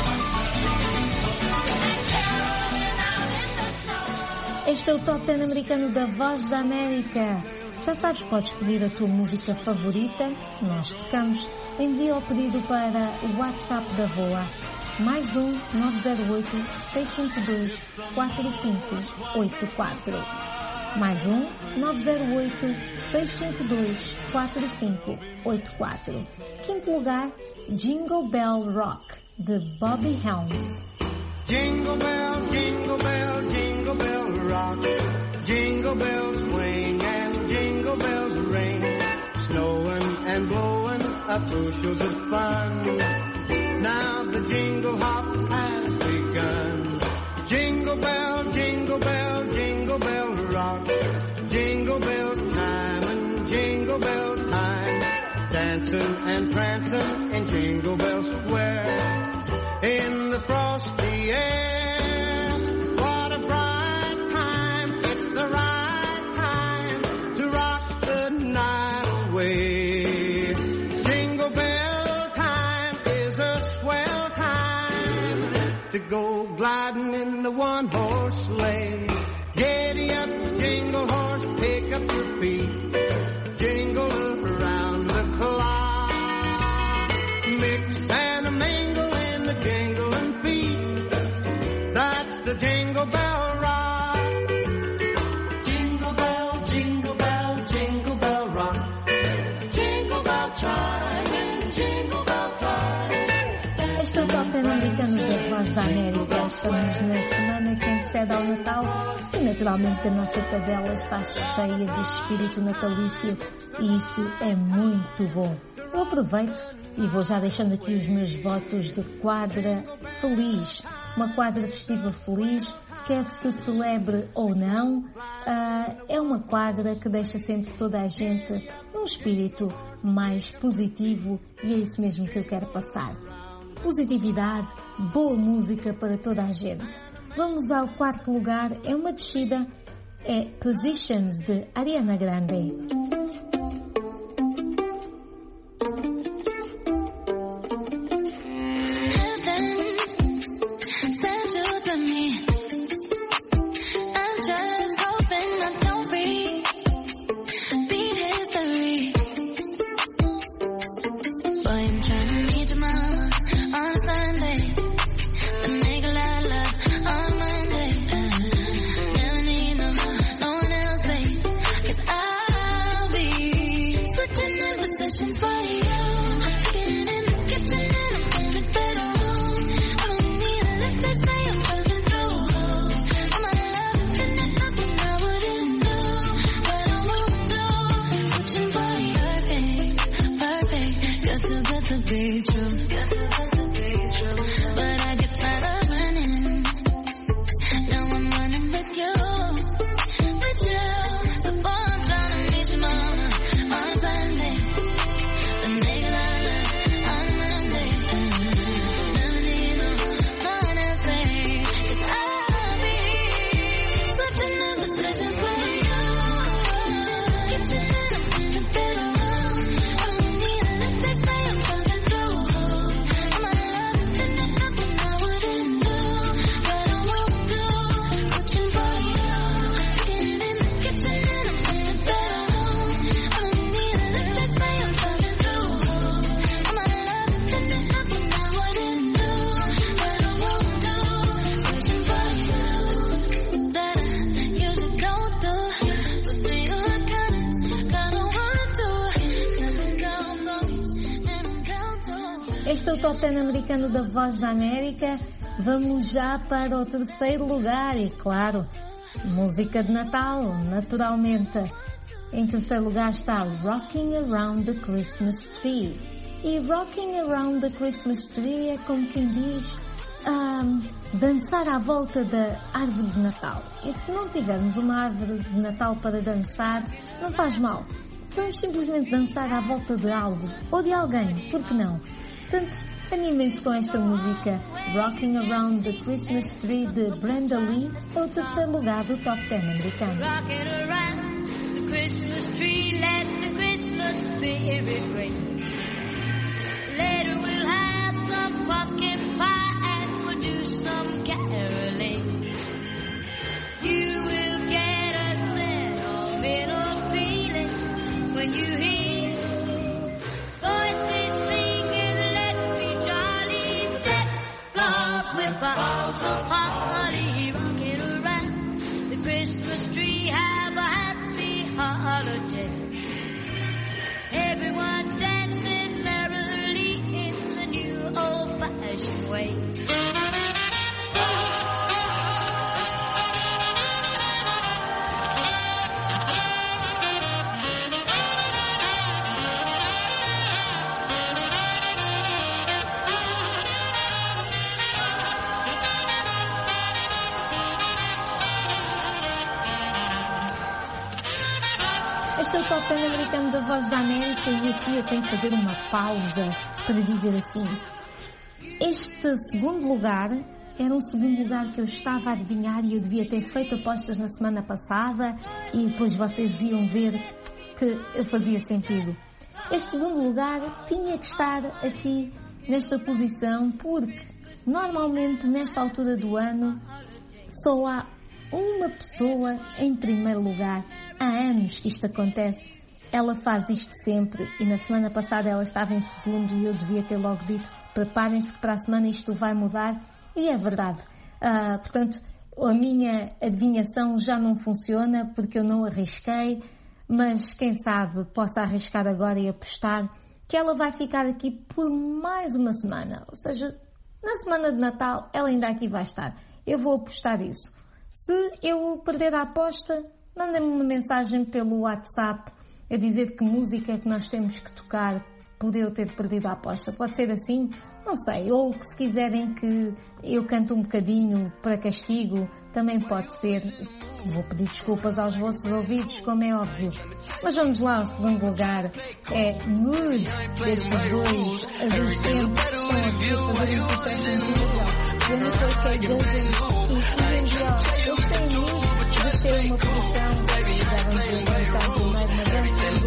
and caroling out in the snow. Este é o Top dez americano da Voz da América. Já sabes, podes pedir a tua música favorita, nós tocamos. Envia o pedido para o WhatsApp da Voa, mais um nove zero oito, seis cinco dois, quatro cinco oito quatro. Mais um nove zero oito, seis cinco dois, quatro cinco oito quatro. Quinto lugar, Jingle Bell Rock, de Bobby Helms. Jingle bell, jingle bell, jingle bell rock. Jingle bells swing and jingle bells ring. Snowing and blowing up bushels of fun. Now the jingle hop has begun. Jingle bell, jingle bell, jingle bell rock. Jingle bell time and jingle bell time. Dancing and prancing in Jingle Bell Square. In the frosty air, what a bright time. It's the right time to rock the night away. Jingle bell time is a swell time to go gliding in the one-horse sleigh. Giddy up, jingle horse, pick up your feet. Jingle around the clock. Mix and a mingle in the jingling feet. That's the Jingle Bell Rock. Jingle bell, jingle bell, jingle bell rock. Jingle bell chime and jingle bell time. Este é o Top dez americano da Voz da América. Estamos na semana que antecede ao Natal e naturalmente a nossa tabela está cheia de espírito natalício e isso é muito bom. Eu aproveito e vou já deixando aqui os meus votos de quadra feliz. Uma quadra festiva feliz, quer se celebre ou não, uh, é uma quadra que deixa sempre toda a gente num espírito mais positivo e é isso mesmo que eu quero passar. Positividade, boa música para toda a gente. Vamos ao quarto lugar, é uma descida, é Positions de Ariana Grande. Never need no, no one else, baby. Este é o Top dez americano da Voz da América. Vamos já para o terceiro lugar e, claro, música de Natal, naturalmente. Em terceiro lugar está Rocking Around the Christmas Tree. E Rocking Around the Christmas Tree é como quem diz um, dançar à volta da árvore de Natal. E se não tivermos uma árvore de Natal para dançar, não faz mal. Vamos simplesmente dançar à volta de algo ou de alguém, por que não? Portanto, animem-se com esta música. Rocking Around the Christmas Tree de Brenda Lee é o terceiro lugar do Top dez americano. Rocking around the Christmas tree, let the Christmas spirit ring. Later we'll have some pumpkin pie and we'll do some caroling. You will get a sentimental feeling when you hear voices singing, let's be jolly, deck floors with boughs of holly, rocking around the Christmas tree, have a happy holiday. Everyone dancing merrily in the new old-fashioned way. Este é o Top dez americano da Voz da América e aqui eu tenho que fazer uma pausa para dizer assim. Este segundo lugar era um segundo lugar que eu estava a adivinhar e eu devia ter feito apostas na semana passada e depois vocês iam ver que eu fazia sentido. Este segundo lugar tinha que estar aqui nesta posição porque normalmente nesta altura do ano só há uma pessoa em primeiro lugar. Há anos que isto acontece. Ela faz isto sempre e na semana passada ela estava em segundo e eu devia ter logo dito preparem-se que para a semana isto vai mudar e é verdade. Uh, portanto, a minha adivinhação já não funciona porque eu não arrisquei, mas quem sabe possa arriscar agora e apostar que ela vai ficar aqui por mais uma semana. Ou seja, na semana de Natal ela ainda aqui vai estar. Eu vou apostar isso. Se eu perder a aposta, mandem-me uma mensagem pelo WhatsApp a dizer que música é que nós temos que tocar por eu ter perdido a aposta. Pode ser assim? Não sei. Ou que se quiserem que eu cante um bocadinho para castigo, também pode ser. Vou pedir desculpas aos vossos ouvidos, como é óbvio. Mas vamos lá ao segundo lugar. É Mood, destes dois adolescentes que estão aqui a fazer um sucesso incrível. Jennifer K. Golden e Ian Dior. Eu sei muito. Deixei uma posição, já vamos ver cantar primeiro na dança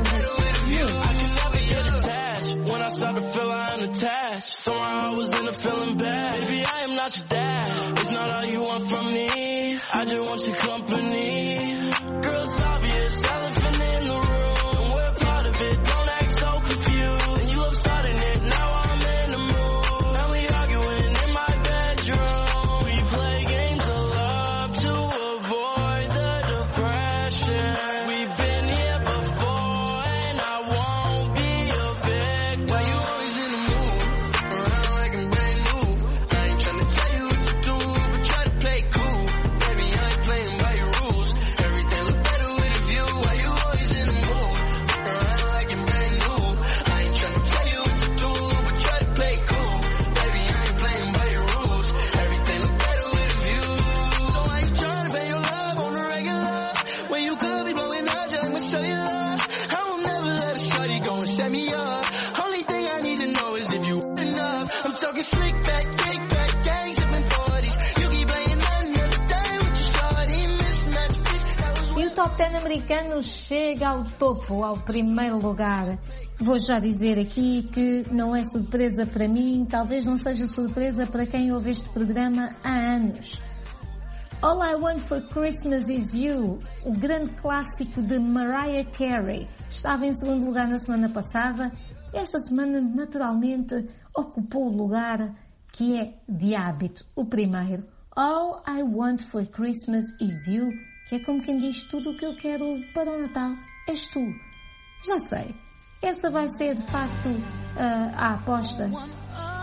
do When I start to feel I'm attached, somehow I was in a feeling bad. Baby, I am not your dad. It's not all you want from me. I just want your company. Girl, it's obvious, elephant in the room. And we're part of it, don't act so confused. And you love starting it, now I'm in the mood. Now we arguing in my bedroom. We play games of love to avoid the depression. We've been here before and I won't be a victim. Why you always in the mood? Around like I'm brand new. I ain't tryna tell you what to do, but try to play cool. Baby, I ain't playing by your rules. Everything look better with a view. Why you always in the mood? Around like I'm brand new. I ain't tryna tell you what to do, but try to play cool. Baby, I ain't playing by your rules. Everything look better with a view. So why you tryna pay your love on the regular? When you could be blowing up, just I'ma show you love. I will never let a shorty go and set me up. Only thing I need to know is if you enough. I'm talking slick back, kick back, gang sipping forties. You keep playing another day with your shorty. Mismatch piece, that was E o Top dez americano chega ao topo, ao primeiro lugar. Vou já dizer aqui que não é surpresa para mim, talvez não seja surpresa para quem ouve este programa há anos. All I Want for Christmas Is You, o grande clássico de Mariah Carey, estava em segundo lugar na semana passada e esta semana naturalmente ocupou o lugar que é de hábito, o primeiro. All I Want for Christmas Is You, que é como quem diz tudo o que eu quero para o Natal, és tu. Já sei, essa vai ser de facto uh, a aposta.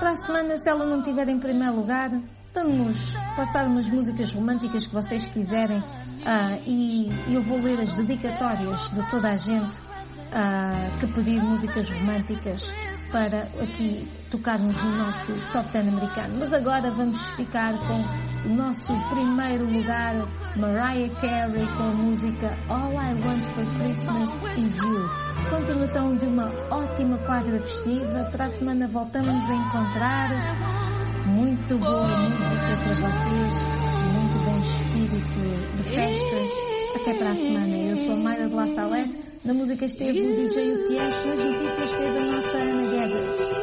Para a semana, se ela não estiver em primeiro lugar, vamos passar umas músicas românticas que vocês quiserem uh, e eu vou ler as dedicatórias de toda a gente uh, que pedir músicas românticas para aqui tocarmos no nosso Top dez americano. Mas agora vamos ficar com o nosso primeiro lugar, Mariah Carey, com a música All I Want for Christmas Is You. Continuação de uma ótima quadra festiva. Para a semana voltamos a encontrar muito boa música para vocês, muito bom espírito de festas. Até para a semana. Eu sou a Mayra de La Salete. Na música esteve o D J U T S, nas notícias esteve a nossa Ana Guedes.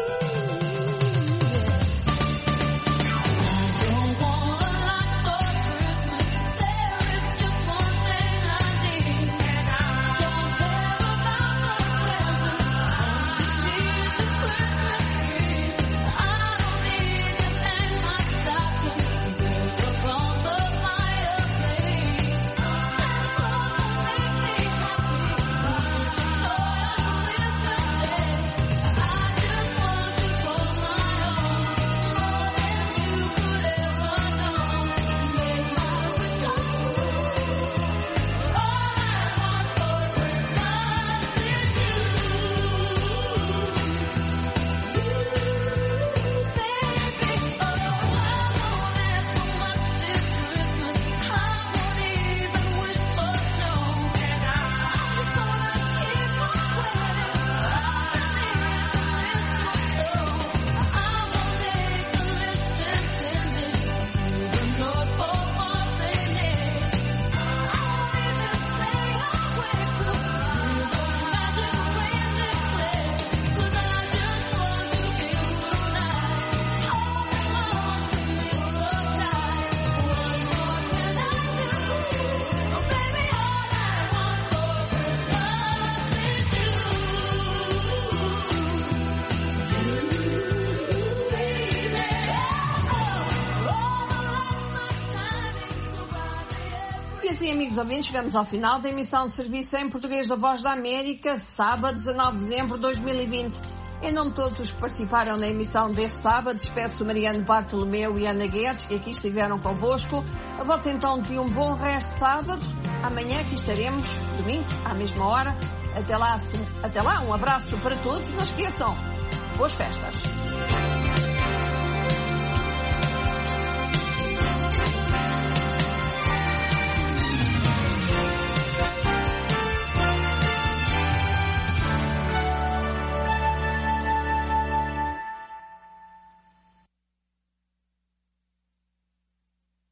E amigos ouvintes, chegamos ao final da emissão de serviço em português da Voz da América, sábado, dezanove de dezembro de dois mil e vinte. Em nome de todos os que participaram na emissão deste sábado, despeço o Mariano Bartolomeu e Ana Guedes, que aqui estiveram convosco. A volta então de um bom resto de sábado. Amanhã aqui estaremos, domingo, à mesma hora. Até lá, até lá um abraço para todos e não esqueçam, boas festas.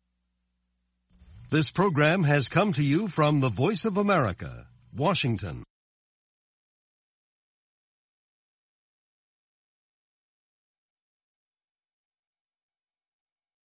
This program has come to you from the Voice of America, Washington.